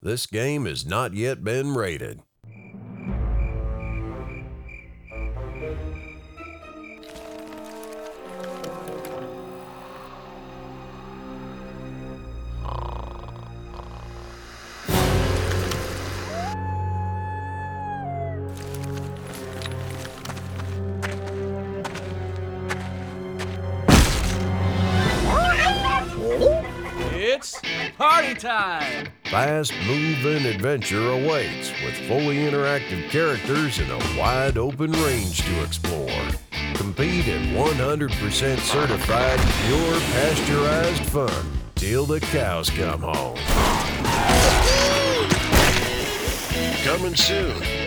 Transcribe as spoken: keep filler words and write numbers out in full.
This game has not yet been rated. It's party time! Fast-moving adventure awaits with fully interactive characters and a wide open range to explore. Compete in one hundred percent certified, pure, pasteurized fun till the cows come home. Coming soon.